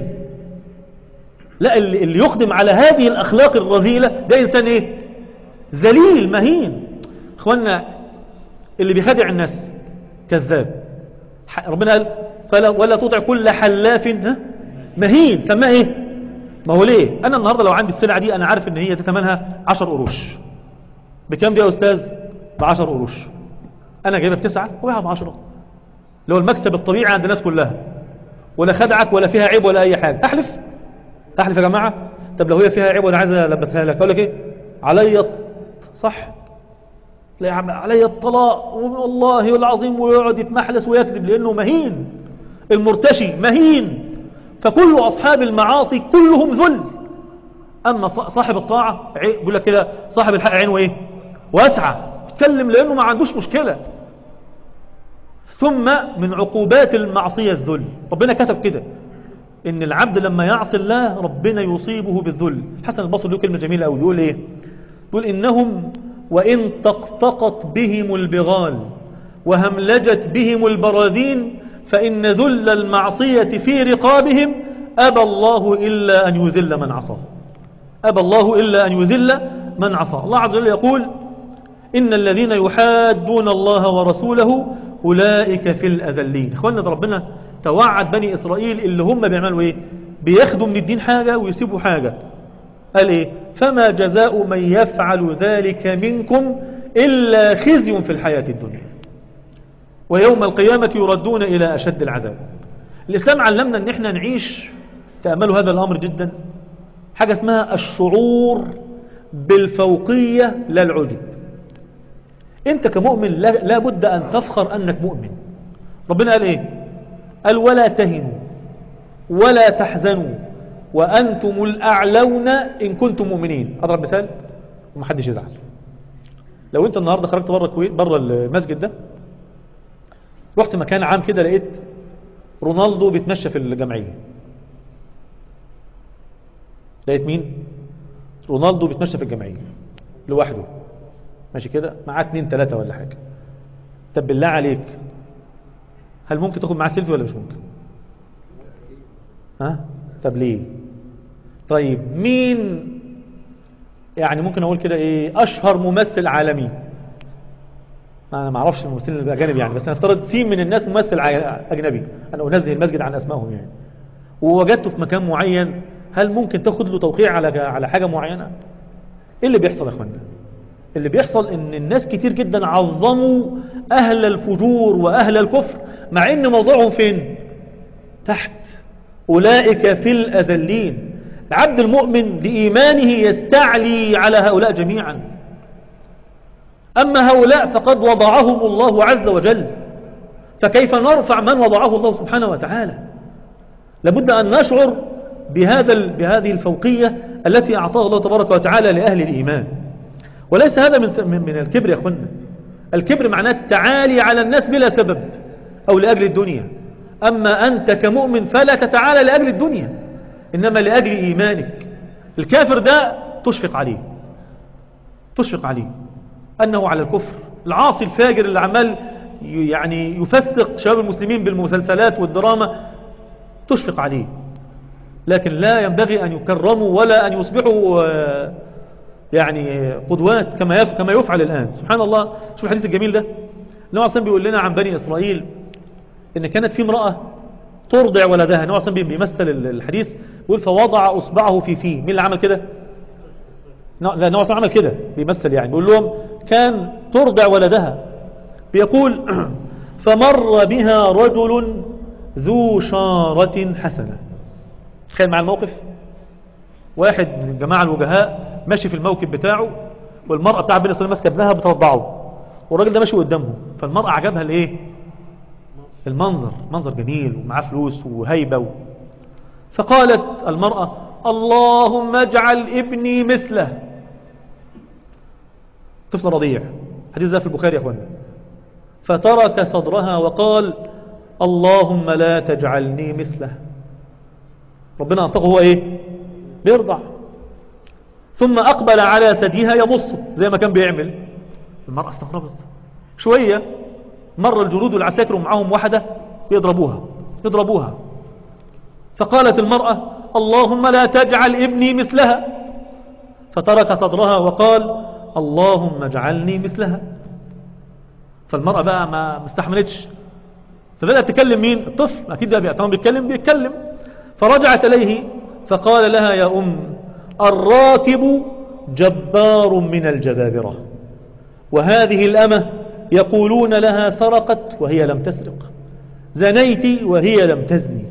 لا، اللي, اللي يقدم على هذه الاخلاق الرذيلة ده انسان ايه؟ ذليل مهين. اخوانا اللي بيخدع الناس كذاب. ربنا قال فلا ولا تطع كل حلاف مهين. سماه ايه؟ ما هو ليه؟ انا النهاردة لو عندي السلعة دي انا عارف ان هي ثمنها عشر قروش. بكام دي يا استاذ؟ بعشر قروش. انا جايبها بتسعة وبيعها بعشرة، اللي هو المكسب الطبيعي عند الناس كلها، ولا خدعك ولا فيها عيب ولا اي حاجة. احلف احلف يا جماعة. طب لو هي فيها عيب وانا عايز البسها لك اقول لك ايه؟ علي، صح؟ لا يا عم علي الطلاق والله العظيم، ويقعد يتمحلس ويكذب لانه مهين. المرتشي مهين. فكل اصحاب المعاصي كلهم ذل. اما صاحب الطاعة يقول لك كده صاحب الحق عينه ايه؟ واسعة، يتكلم لانه ما عندوش مشكلة. ثم من عقوبات المعصية الذل. ربنا كتب كده ان العبد لما يعصي الله ربنا يصيبه بالذل. حسن البصري له كلمة جميلة قوي، يقول ايه؟ يقول انهم وإن طقطقت بهم البغال وهملجت بهم البراذين فإن ذل المعصية في رقابهم أبى الله إلا أن يذل من عصاه. أبى الله إلا أن يذل من عصاه. الله عز وجل يقول إن الذين يحادون الله ورسوله أولئك في الأذلين. إخواننا ربنا توعد بني إسرائيل اللي هم بيعملوا إيه؟ بياخدوا من الدين حاجة ويسيبوا حاجة. قال إيه؟ فما جزاء من يفعل ذلك منكم إلا خزي في الحياة الدنيا ويوم القيامة يردون إلى أشد العذاب. الإسلام علمنا أن احنا نعيش، تأملوا هذا الأمر جدا، حاجة اسمها الشعور بالفوقية لا العجب. أنت كمؤمن لا بد أن تفخر أنك مؤمن. ربنا قال إيه؟ قال ولا تهنوا ولا تحزنوا وأنتم الأعلون إن كنتم مؤمنين. أضرب مثال ومحدش يزعل. لو أنت النهاردة خرجت بره الكويت، بره المسجد ده، رحت مكان عام كده لقيت رونالدو بيتمشى في الجمعية. لقيت مين؟ رونالدو بيتمشى في الجمعية لوحده ماشي كده، معاه اتنين تلاتة ولا حاجة. طب بالله عليك هل ممكن تاخد معاه سيلفي ولا مش ممكن؟ ها؟ طب ليه؟ طيب مين يعني ممكن اقول كده ايه اشهر ممثل عالمي؟ انا ما اعرفش الممثلين الاجانب يعني، بس نفترض سين من الناس ممثل اجنبي، انا انزه المسجد عن اسمائهم يعني، ووجدته في مكان معين، هل ممكن تاخد له توقيع على على حاجه معينه؟ ايه اللي بيحصل يا اخوانا؟ اللي بيحصل ان الناس كتير جدا عظموا اهل الفجور واهل الكفر، مع ان موضوعهم فين؟ تحت. أولئك في الأذلين. العبد المؤمن بإيمانه يستعلي على هؤلاء جميعا. أما هؤلاء فقد وضعهم الله عز وجل، فكيف نرفع من وضعه الله سبحانه وتعالى؟ لابد أن نشعر بهذا بهذه الفوقية التي أعطاها الله تبارك وتعالى لأهل الإيمان. وليس هذا من من الكبر يا أخوانا. الكبر معناه التعالي على الناس بلا سبب. أو لأجل الدنيا. أما أنت كمؤمن فلا تتعالى لأجل الدنيا، إنما لأجل إيمانك. الكافر ده تشفق عليه، تشفق عليه أنه على الكفر. العاصي الفاجر اللي عمال يعني يفسق شباب المسلمين بالمسلسلات والدراما تشفق عليه، لكن لا ينبغي أن يكرموا ولا أن يصبحوا يعني قدوات كما كما يفعل الآن. سبحان الله، شوف الحديث الجميل ده. النبي صلى بيقول لنا عن بني إسرائيل إن كانت في امرأة ترضع ولدها. النبي صلى بيمثل الحديث يقول فوضع أصبعه في فيه. مين اللي عمل كده؟ لا، النبي عمل كده بيمثل، يعني بيقول لهم كان ترضع ولدها. بيقول فمر بها رجل ذو شارة حسنة. تخيل مع الموقف، واحد من الجماعة الوجهاء ماشي في الموكب بتاعه، والمرأة بتاع بني إسرائيل ماسكة ابنها بترضعه، والراجل ده ماشي قدامهم. فالمرأة عجبها الايه؟ المنظر، منظر جميل ومعاه فلوس وهيبة و... فقالت المرأة اللهم اجعل ابني مثله. طفل رضيع، حديث ده في البخاري يا اخوانا. فترك صدرها وقال اللهم لا تجعلني مثله. ربنا أنطقه هو ايه؟ بيرضع. ثم أقبل على ثديها يمصه زي ما كان بيعمل. المرأة استغربت شوية. مر الجنود والعساكر ومعهم واحدة يضربوها يضربوها فقالت المرأة اللهم لا تجعل ابني مثلها. فترك صدرها وقال اللهم اجعلني مثلها. فالمرأة بقى ما مستحملتش، فبدأت تكلم مين؟ الطفل، أكيد ده بيعتمد بيتكلم بيتكلم فرجعت إليه فقال لها يا أم الراكب جبار من الجبابرة، وهذه الأمة يقولون لها سرقت وهي لم تسرق، زنيت وهي لم تزني.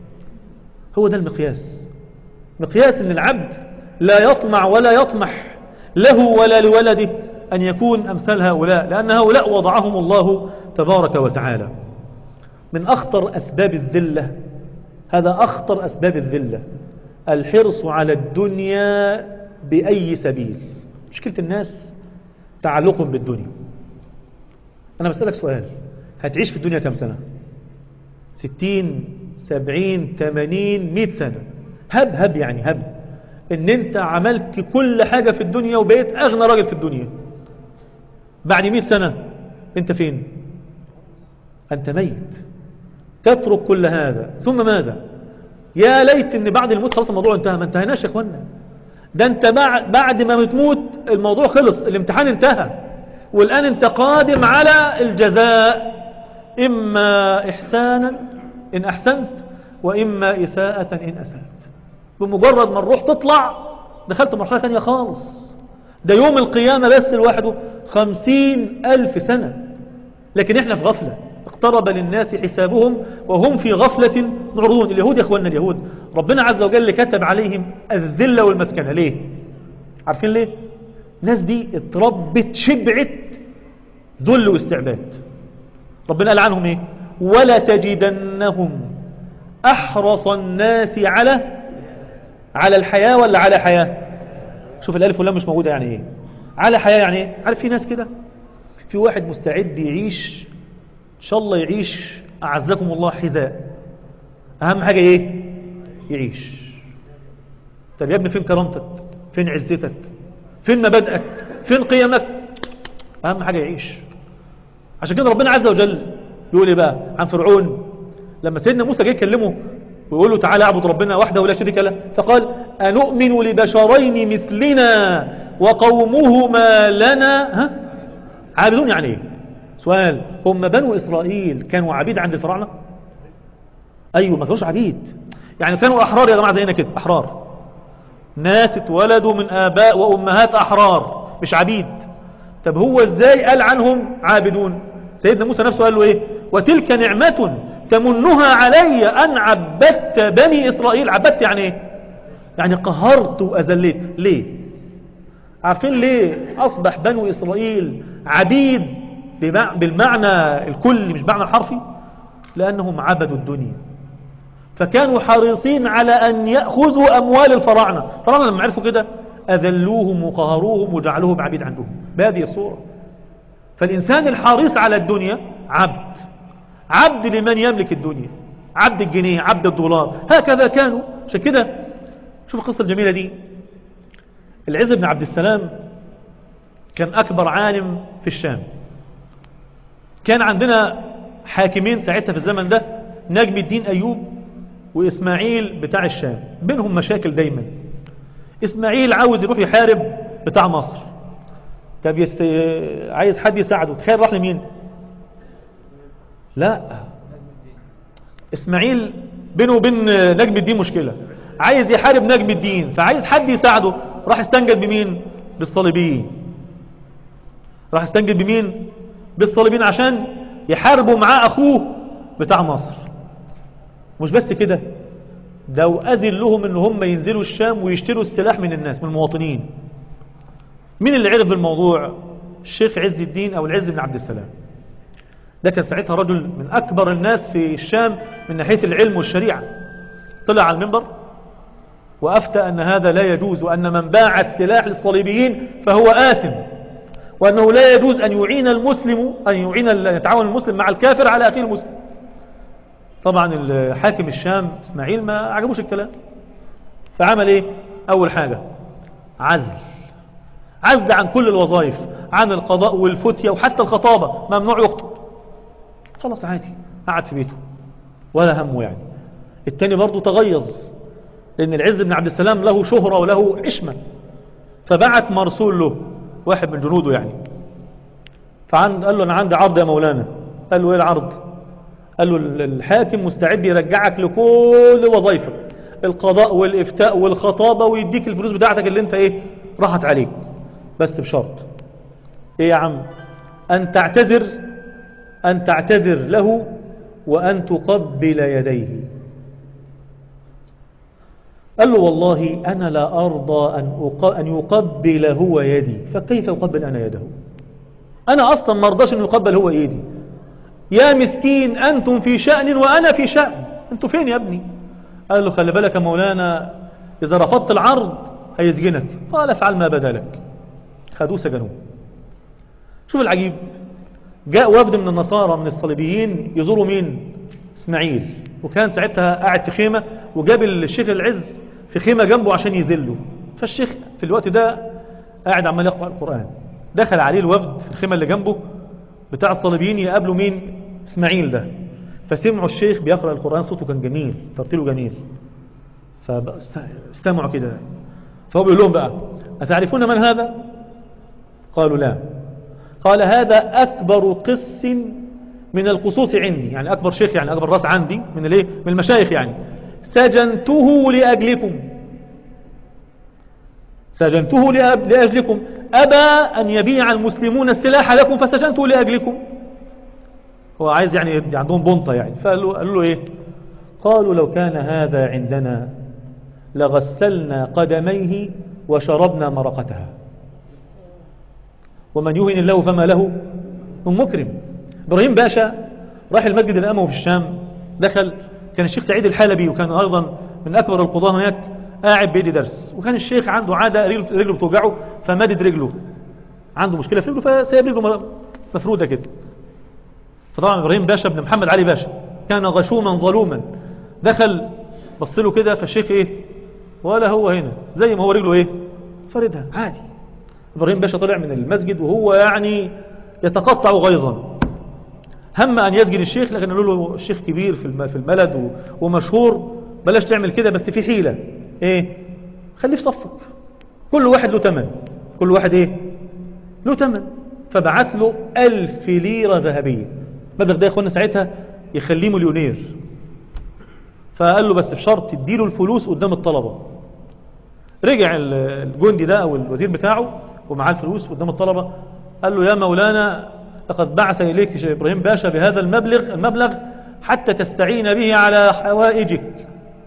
هو ده المقياس، مقياس ان العبد لا يطمع ولا يطمح له ولا لولده أن يكون أمثال هؤلاء، لأن هؤلاء وضعهم الله تبارك وتعالى. من أخطر أسباب الذلة، هذا أخطر أسباب الذلة، الحرص على الدنيا بأي سبيل. مشكلة الناس تعلق بالدنيا. أنا بسألك سؤال، هتعيش في الدنيا كم سنة؟ ستين سبعين ثمانين مئة سنة. هب هب يعني هب ان انت عملت كل حاجة في الدنيا وبقيت اغنى راجل في الدنيا. بعد مئة سنة انت فين؟ انت ميت، تترك كل هذا ثم ماذا؟ يا ليت ان بعد الموت خلاص الموضوع انتهى. ما انتهيناش يا اخوانا، ده انت بعد ما بتموت الموضوع خلص، الامتحان انتهى، والان انت قادم على الجزاء، اما احسانا ان احسنت واما اساءة ان اسأت. بمجرد ما الروح تطلع دخلت مرحلة ثانية خالص. ده يوم القيامة بس لوحده خمسين ألف سنة، لكن احنا في غفلة. اقترب للناس حسابهم وهم في غفلة معرضون. اليهود يا اخواننا، اليهود ربنا عز وجل كتب عليهم الذلة والمسكنة. ليه؟ عارفين ليه؟ الناس دي اتربت شبعت ذل واستعباد. ربنا قال عنهم ايه؟ ولا تجدنهم احرص الناس على على الحياة ولا على حياة؟ شوف الالف واللام مش موجودة، يعني ايه على حياة؟ يعني ايه؟ عارف في ناس كده، في واحد مستعد يعيش ان شاء الله يعيش اعزكم الله حذاء، اهم حاجة ايه؟ يعيش. طب يا ابني فين كرامتك؟ فين عزتك؟ فين مبادئك؟ فين قيمك؟ اهم حاجة يعيش. عشان كده ربنا عز وجل يقول ايه بقى عن فرعون لما سيدنا موسى جه يكلمه ويقول له تعالى اعبد ربنا وحده ولا شريك له، فقال أنؤمن لبشرين مثلنا وقومهما لنا ها عابدون. يعني ايه؟ سؤال، هم بنو إسرائيل كانوا عبيد عند الفراعنة؟ ايوه، ما كانوش عبيد، يعني كانوا احرار يا جماعة زينا كده، احرار، ناس اتولدوا من آباء وأمهات أحرار مش عبيد. طب هو ازاي قال عنهم عابدون؟ سيدنا موسى نفسه قال له ايه؟ وتلك نعمة تمنها علي أن عبدت بني إسرائيل. عبدت يعني ايه؟ يعني قهرت وأذليت. ليه؟ عارفين ليه أصبح بنو إسرائيل عبيد بالمعنى الكلي مش معنى الحرفي؟ لأنهم عبدوا الدنيا، فكانوا حريصين على أن يأخذوا أموال الفراعنة. الفراعنة لما عرفوا كده أذلوهم وقهروهم وجعلوهم عبيد عندهم بهذه الصورة. فالإنسان الحريص على الدنيا عبد، عبد لمن يملك الدنيا، عبد الجنيه، عبد الدولار، هكذا كانوا. عشان كده شوف القصة الجميلة دي. العز بن عبد السلام كان أكبر عالم في الشام. كان عندنا حاكمين ساعتها في الزمن ده، نجم الدين أيوب وإسماعيل بتاع الشام، بينهم مشاكل دايما. إسماعيل عاوز يروح يحارب بتاع مصر، طب يست... عايز حد يساعده، تخيل راح لمين؟ لا، إسماعيل بينه وبين نجم الدين مشكلة، عايز يحارب نجم الدين، فعايز حد يساعده، راح استنجد بمين؟ بالصليبيين. راح استنجد بمين؟ بالصليبيين، عشان يحاربوا معاه أخوه بتاع مصر. مش بس كده، ده وأذن لهم ان هم ينزلوا الشام ويشتروا السلاح من الناس، من المواطنين. مين اللي عرف بالموضوع؟ الشيخ عز الدين او العز بن عبد السلام. ده كان ساعتها رجل من اكبر الناس في الشام من ناحية العلم والشريعة. طلع على المنبر وافتى ان هذا لا يجوز، وان من باع السلاح للصليبيين فهو آثم، وانه لا يجوز ان يعين المسلم ان يعين يتعاون المسلم مع الكافر على اخيه المسلم. طبعا الحاكم الشام اسماعيل ما عجبوش الكلام، فعمل ايه؟ اول حاجة عزل، عزل عن كل الوظائف، عن القضاء والفتية وحتى الخطابة، ممنوع يخطب. خلاص عادي، قعد في بيته ولا همه يعني. التاني برضو تغيظ، لان العز بن عبد السلام له شهرة وله حشمة، فبعت مرسول له، واحد من جنوده يعني، فقال له انا عندي عرض يا مولانا. قال له ايه العرض؟ قال له الحاكم مستعد يرجعك لكل وظائفك، القضاء والإفتاء والخطابة، ويديك الفلوس بتاعتك اللي انت ايه راحت عليك، بس بشرط. ايه يا عم؟ ان تعتذر ان تعتذر له وان تقبل يديه. قال له والله انا لا ارضى ان ان يقبل هو يدي، فكيف يقبل انا يده؟ انا اصلا ما ارضاش ان يقبل هو يدي. يا مسكين أنتم في شأن وأنا في شأن، أنتم فين يا ابني؟ قال له خلي بالك يا مولانا، إذا رفضت العرض هيسجنك. قال افعل ما بدا لك. خدوه سجنوه. شوف العجيب، جاء وفد من النصارى من الصليبيين يزوروا مين؟ اسماعيل، وكان ساعتها قاعد في خيمة، وجاب الشيخ العز في خيمة جنبه عشان يذله. فالشيخ في الوقت ده قاعد عمال يقرأ القرآن، دخل عليه الوفد في الخيمة اللي جنبه بتاع الصليبيين يقابلوا مين؟ اسماعيل ده. فسمعوا الشيخ بيقرأ القرآن، صوته كان جميل، ترتيله جميل، فاستمعوا كده. فهو بيقول لهم بقى أتعرفون من هذا؟ قالوا لا. قال هذا أكبر قس من القصوص عندي، يعني أكبر شيخ، يعني أكبر راس عندي من الايه؟ من المشايخ يعني. سجنته لأجلكم، سجنته لأجلكم، أبى أن يبيع المسلمون السلاح لكم فسجنته لأجلكم. هو عايز يعني عندهم بنطة يعني. فقالوا قالوا له إيه؟ قالوا لو كان هذا عندنا لغسلنا قدميه وشربنا مرقتها، ومن يهن الله فما له من مكرم. إبراهيم باشا راح المسجد الأموي في الشام، دخل، كان الشيخ سعيد الحلبي وكان أيضا من أكبر القضاة هناك، قاعد بيدي درس، وكان الشيخ عنده عادة رجله بتوجعه، فمدد رجله، عنده مشكلة في رجله فسيب رجله مفرودة كده. فطبعا إبراهيم باشا بن محمد علي باشا كان غشوما ظلوما، دخل بص له كده، فالشيخ ايه؟ ولا هو هنا، زي ما هو رجله ايه؟ فردها عادي. إبراهيم باشا طلع من المسجد وهو يعني يتقطع غيظا، هم أن يسجن الشيخ، لكن قالوا له الشيخ كبير في البلد ومشهور، بلاش تعمل كده، بس في حيلة ايه؟ خليه في صفك، كل واحد له تمن، كل واحد ايه؟ له تمن. فبعت له ألف ليرة ذهبية، المبلغ ده يا اخوانا ساعتها يخليه مليونير. فقال له بس بشرط تديله الفلوس قدام الطلبة. رجع الجندي ده او الوزير بتاعه ومعاه الفلوس قدام الطلبة، قال له يا مولانا لقد بعث إليك إبراهيم باشا بهذا المبلغ المبلغ حتى تستعين به على حوائجك.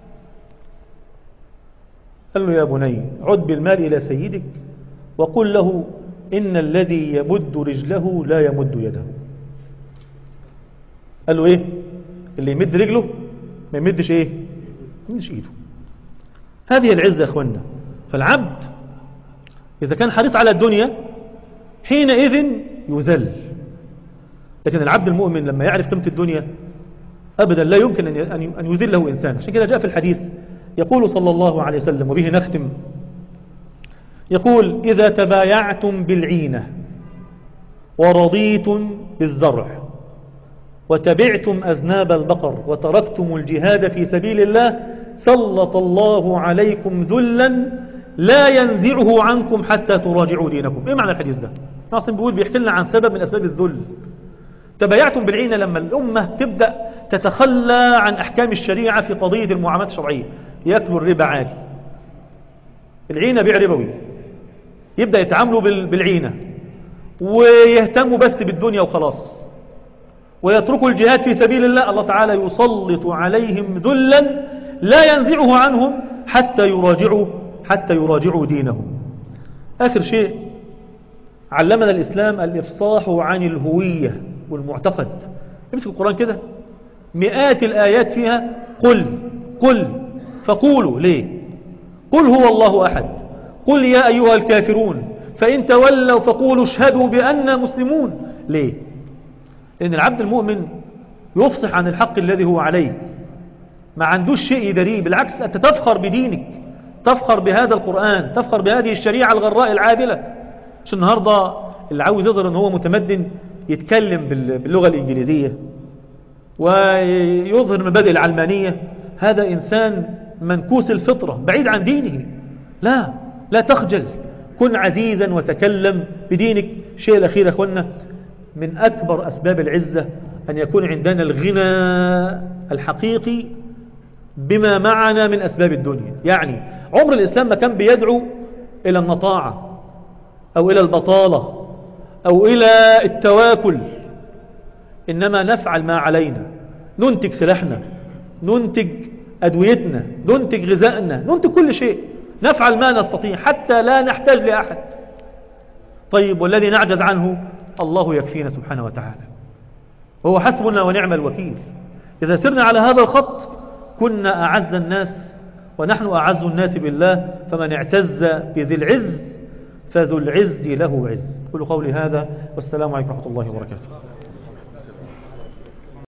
قال له يا بني عد بالمال إلى سيدك وقل له إن الذي يمد رجله لا يمد يده. قال له إيه؟ اللي يمد رجله ما يمدش إيه؟ ما يمدش إيده. هذه العزة يا أخوانا. فالعبد إذا كان حريص على الدنيا حينئذ يذل، لكن العبد المؤمن لما يعرف قيمة الدنيا أبدا لا يمكن أن يذله إنسان. عشان كده جاء في الحديث يقول صلى الله عليه وسلم، وبه نختم، يقول: إذا تبايعتم بالعينة ورضيتم بالزرع وتبعتم أذناب البقر وتركتم الجهاد في سبيل الله سلط الله عليكم ذلا لا ينزعه عنكم حتى تراجعوا دينكم. إيه معنى الحديث ده؟ ناصم بيقول بيحكي لنا عن سبب من أسباب الذل. تبايعتم بالعينة لما الأمة تبدأ تتخلى عن أحكام الشريعة في قضية المعاملات الشرعية، يأكلوا الربا عادي، العينة بيع ربوي، يبدأ يتعاملوا بالعينة ويهتموا بس بالدنيا وخلاص، ويتركوا الجهاد في سبيل الله، الله تعالى يسلط عليهم ذلا لا ينزعه عنهم حتى يراجعوا حتى يراجعوا دينهم. آخر شيء علمنا الإسلام الإفصاح عن الهوية والمعتقد. امسك القرآن كده، مئات الآيات فيها قل قل فقولوا. ليه؟ قل هو الله أحد، قل يا أيها الكافرون، فإن تولوا فقولوا اشهدوا بأننا مسلمون. ليه؟ لأن العبد المؤمن يفصح عن الحق الذي هو عليه، ما عندوش شيء يدريه، بالعكس أنت تفخر بدينك، تفخر بهذا القرآن، تفخر بهذه الشريعة الغراء العادلة. مش النهاردة اللي عاوز يظهر أنه هو متمدن يتكلم باللغة الإنجليزية ويظهر مبادئ العلمانية، هذا إنسان منكوس الفطرة بعيد عن دينه. لا لا تخجل، كن عزيزا وتكلم بدينك. شيء الأخير أخوانا، من أكبر أسباب العزة أن يكون عندنا الغنى الحقيقي بما معنا من أسباب الدنيا. يعني عمر الإسلام ما كان بيدعو إلى النطاعة أو إلى البطالة أو إلى التواكل، إنما نفعل ما علينا، ننتج سلاحنا، ننتج أدويتنا، ننتج غذائنا، ننتج كل شيء، نفعل ما نستطيع حتى لا نحتاج لأحد. طيب والذي نعجز عنه الله يكفينا سبحانه وتعالى، وهو حسبنا ونعم الوكيل. إذا سرنا على هذا الخط كنا أعز الناس، ونحن أعز الناس بالله. فمن اعتز بذي العز فذو العز له عز. قولوا قولي هذا، والسلام عليكم ورحمة الله وبركاته.